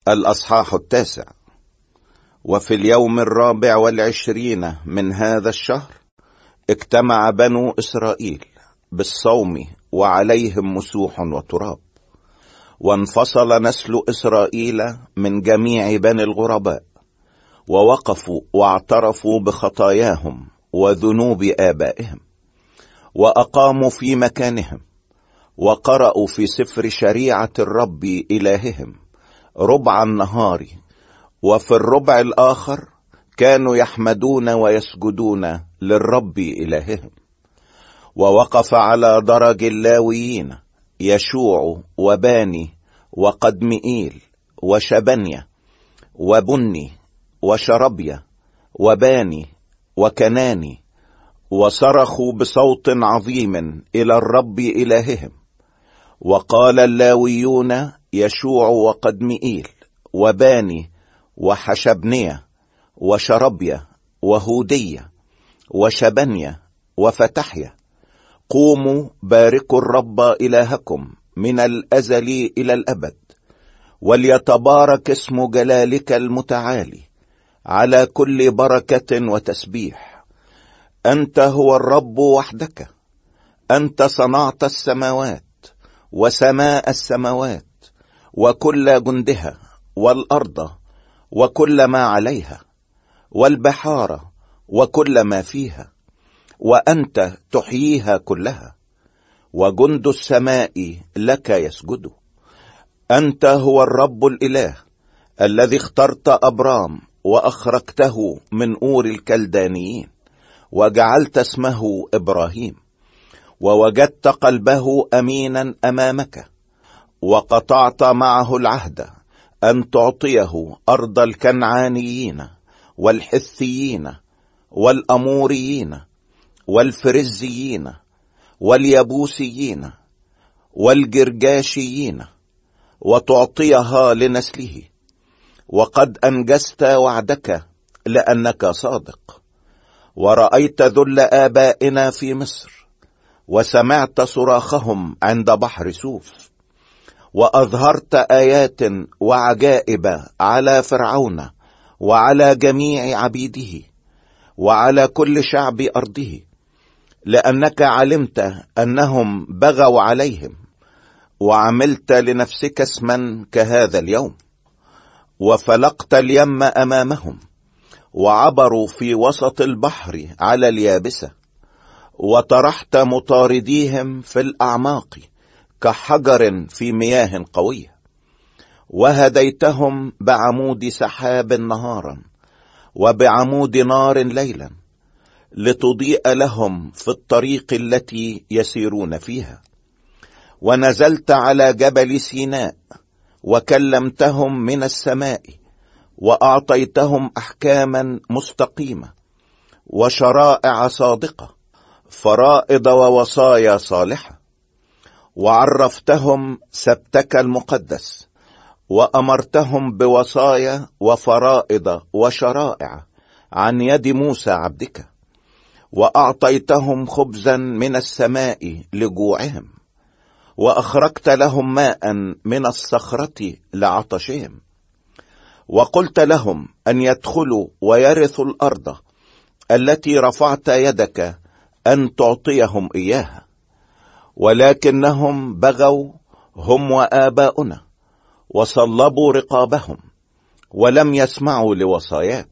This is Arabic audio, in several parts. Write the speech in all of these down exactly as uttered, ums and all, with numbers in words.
الأصحاح التاسع. وفي اليوم الرابع والعشرين من هذا الشهر اجتمع بنو إسرائيل بالصوم وعليهم مسوح وتراب، وانفصل نسل إسرائيل من جميع بني الغرباء، ووقفوا واعترفوا بخطاياهم وذنوب آبائهم، وأقاموا في مكانهم، وقرأوا في سفر شريعة الرب إلههم ربع النهار، وفي الربع الآخر كانوا يحمدون ويسجدون للرب إلههم. ووقف على درج اللاويين يشوع وباني وقدمئيل وشبنيا وبني وشربيا وباني وكناني، وصرخوا بصوت عظيم إلى الرب إلههم. وقال اللاويون يشوع وقدمئيل وباني وحشبنيا وشربيا وهودية وشبنيا وفتحيا: قوموا باركوا الرب إلهكم من الأزل إلى الأبد، وليتبارك اسم جلالك المتعالي على كل بركة وتسبيح. أنت هو الرب وحدك، أنت صنعت السماوات وسماء السماوات وكل جندها، والأرض وكل ما عليها، والبحار وكل ما فيها، وأنت تحييها كلها، وجند السماء لك يسجد. أنت هو الرب الإله الذي اخترت أبرام وأخرجته من أور الكلدانيين، وجعلت اسمه إبراهيم، ووجدت قلبه أمينا أمامك، وقطعت معه العهد أن تعطيه أرض الكنعانيين والحثيين والأموريين والفرزيين واليبوسيين والجرجاشيين، وتعطيها لنسله. وقد أنجزت وعدك لأنك صادق، ورأيت ذل آبائنا في مصر، وسمعت صراخهم عند بحر سوف، وأظهرت آيات وعجائب على فرعون وعلى جميع عبيده وعلى كل شعب أرضه، لأنك علمت أنهم بغوا عليهم، وعملت لنفسك اسما كهذا اليوم. وفلقت اليم أمامهم، وعبروا في وسط البحر على اليابسة، وطرحت مطارديهم في الأعماق كحجر في مياه قوية. وهديتهم بعمود سحاب نهارا وبعمود نار ليلا، لتضيء لهم في الطريق التي يسيرون فيها. ونزلت على جبل سيناء وكلمتهم من السماء، وأعطيتهم أحكاما مستقيمة وشرائع صادقة، فرائض ووصايا صالحة. وعرفتهم سبتك المقدس، وأمرتهم بوصايا وفرائض وشرائع عن يد موسى عبدك. وأعطيتهم خبزا من السماء لجوعهم، وأخرجت لهم ماء من الصخرة لعطشهم. وقلت لهم أن يدخلوا ويرثوا الأرض التي رفعت يدك أن تعطيهم إياها، ولكنهم بغوا هم وآباؤنا، وصلبوا رقابهم، ولم يسمعوا لوصاياك،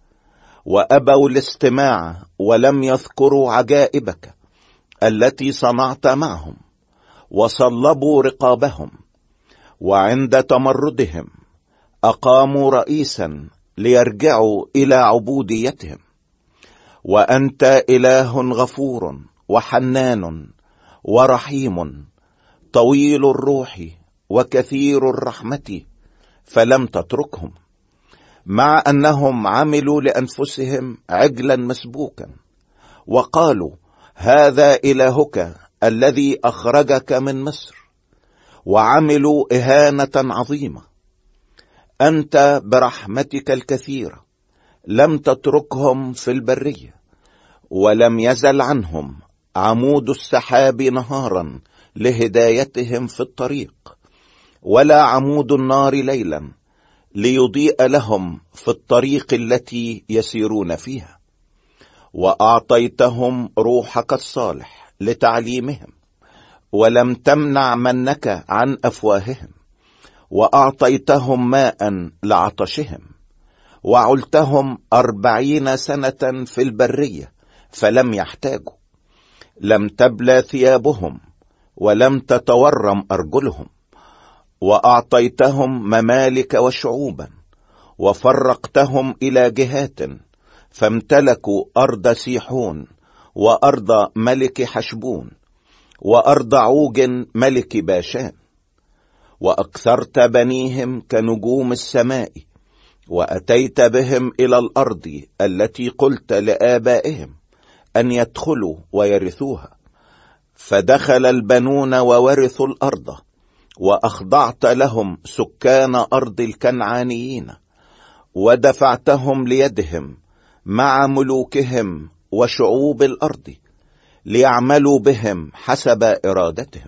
وأبوا الاستماع، ولم يذكروا عجائبك التي صنعت معهم، وصلبوا رقابهم. وعند تمردهم أقاموا رئيسا ليرجعوا إلى عبوديتهم. وأنت إله غفور وحنان ورحيم، طويل الروح وكثير الرحمة، فلم تتركهم، مع أنهم عملوا لأنفسهم عجلا مسبوكا، وقالوا: هذا إلهك الذي أخرجك من مصر، وعملوا إهانة عظيمة. أنت برحمتك الكثيرة لم تتركهم في البرية، ولم يزل عنهم عمود السحاب نهارا لهدايتهم في الطريق، ولا عمود النار ليلا ليضيء لهم في الطريق التي يسيرون فيها. وأعطيتهم روحك الصالح لتعليمهم، ولم تمنع منك عن أفواههم. وأعطيتهم ماء لعطشهم، وعلتهم أربعين سنة في البرية فلم يحتاجوا. لم تبلى ثيابهم ولم تتورم أرجلهم. وأعطيتهم ممالك وشعوبا، وفرقتهم إلى جهات، فامتلكوا أرض سيحون، وأرض ملك حشبون، وأرض عوج ملك باشان. وأكثرت بنيهم كنجوم السماء، وأتيت بهم إلى الأرض التي قلت لآبائهم أن يدخلوا ويرثوها. فدخل البنون وورثوا الأرض، وأخضعت لهم سكان أرض الكنعانيين، ودفعتهم ليدهم مع ملوكهم وشعوب الأرض، ليعملوا بهم حسب إرادتهم.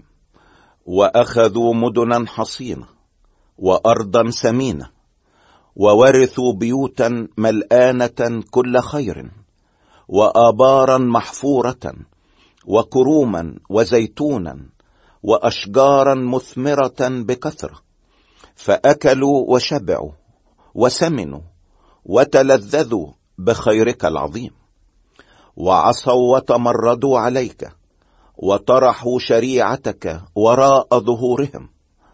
وأخذوا مدنا حصينة وأرضا سمينة، وورثوا بيوتا ملآنة كل خير، وآبارا محفورة، وكروما وزيتونا، وأشجارا مثمرة بكثرة. فأكلوا وشبعوا وسمنوا وتلذذوا بخيرك العظيم. وعصوا وتمردوا عليك، وطرحوا شريعتك وراء ظهورهم،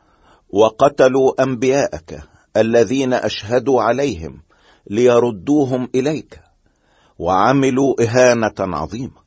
وقتلوا أنبياءك الذين أشهدوا عليهم ليردوهم إليك، وعملوا إهانة عظيمة.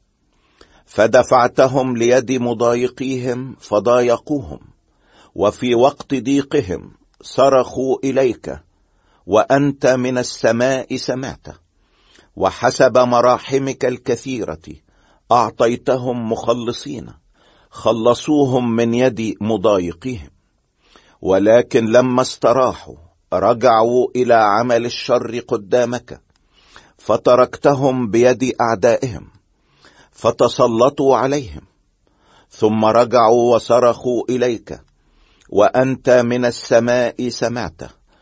فدفعتهم ليد مضايقيهم فضايقوهم، وفي وقت ضيقهم صرخوا إليك، وأنت من السماء سمعت. وحسب مراحمك الكثيرة أعطيتهم مخلصين، خلصوهم من يد مضايقيهم. ولكن لما استراحوا رجعوا إلى عمل الشر قدامك، فتركتهم بيد أعدائهم فتسلطوا عليهم. ثم رجعوا وصرخوا إليك، وأنت من السماء سمعت،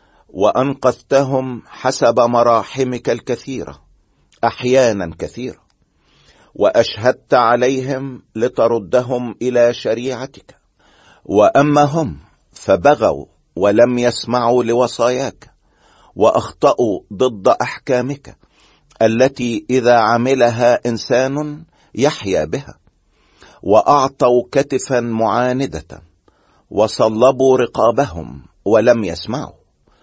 وأنقذتهم حسب مراحمك الكثيرة أحيانا كثيرة. وأشهدت عليهم لتردهم إلى شريعتك. وأما هم فبغوا ولم يسمعوا لوصاياك، وأخطأوا ضد أحكامك التي إذا عملها إنسان يحيا بها. وأعطوا كتفا معاندة، وصلبوا رقابهم ولم يسمعوا.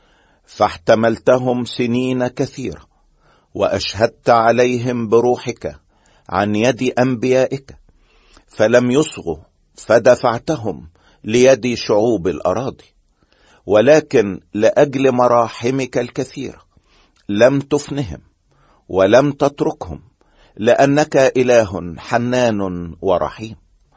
فاحتملتهم سنين كثيرة، وأشهدت عليهم بروحك عن يد أنبيائك، فلم يصغوا، فدفعتهم ليد شعوب الأراضي. ولكن لأجل مراحمك الكثيرة لم تفنهم ولم تتركهم، لأنك إله حنان ورحيم.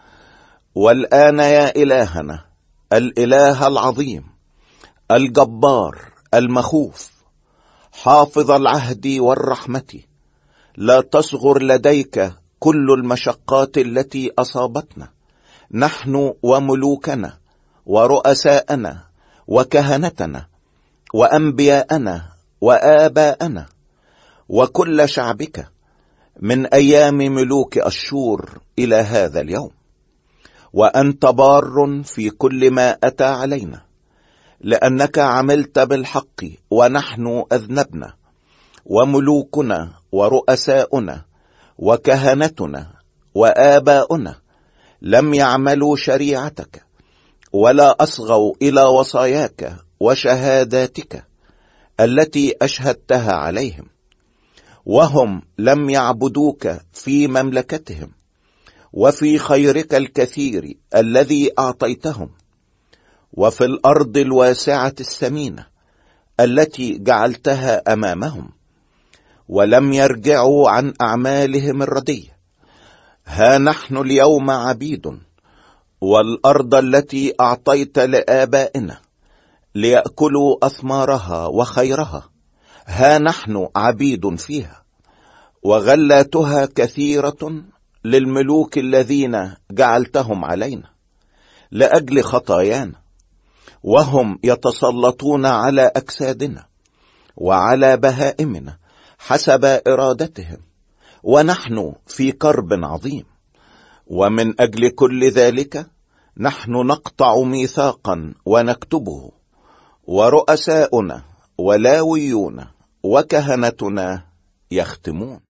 والآن يا إلهنا الإله العظيم الجبار المخوف، حافظ العهد والرحمة، لا تصغر لديك كل المشقات التي أصابتنا، نحن وملوكنا ورؤساءنا وكهنتنا وأنبياءنا وآباءنا وكل شعبك، من أيام ملوك أشور إلى هذا اليوم. وأنت بار في كل ما أتى علينا، لأنك عملت بالحق ونحن أذنبنا، وملوكنا ورؤساؤنا وكهنتنا وآباؤنا لم يعملوا شريعتك، ولا أصغوا إلى وصاياك وشهاداتك التي أشهدتها عليهم. وهم لم يعبدوك في مملكتهم وفي خيرك الكثير الذي أعطيتهم، وفي الأرض الواسعة السمينة التي جعلتها أمامهم، ولم يرجعوا عن أعمالهم الردية. ها نحن اليوم عبيد، والأرض التي أعطيت لآبائنا ليأكلوا أثمارها وخيرها، ها نحن عبيد فيها. وغلاتها كثيرة للملوك الذين جعلتهم علينا لأجل خطايانا، وهم يتسلطون على أجسادنا وعلى بهائمنا حسب إرادتهم، ونحن في كرب عظيم. ومن أجل كل ذلك نحن نقطع ميثاقا ونكتبه، ورؤساؤنا ولاويون وكهنتنا يختمون.